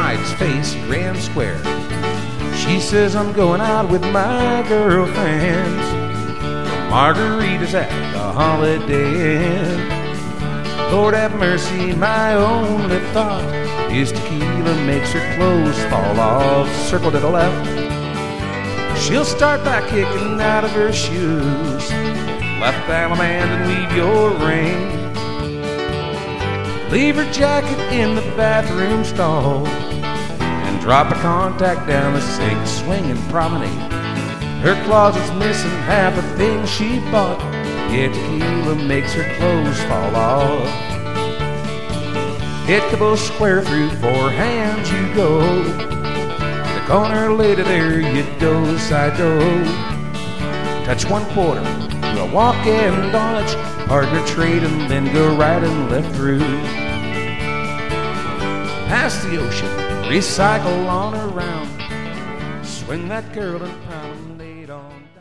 nights face grand square. She says I'm going out with my girlfriends. Margaritas at the Holiday Inn. Lord have mercy, my only thought is tequila makes her clothes fall off. Circle to the left. She'll start by kicking out of her shoes. Left Allemande and leave your ring. Leave her jacket in the bathroom stall and drop a contact down the sink, swinging promenade. Her closet's missing half a thing she bought. Yeah, tequila makes her clothes fall off. Hit Cabot Square through 4 hands you go. The corner later there you do, side do. Touch 1/4, do a walk and dodge. Partner trade and then go right and left through. Past the ocean, recycle on around. Swing that girl and promenade on.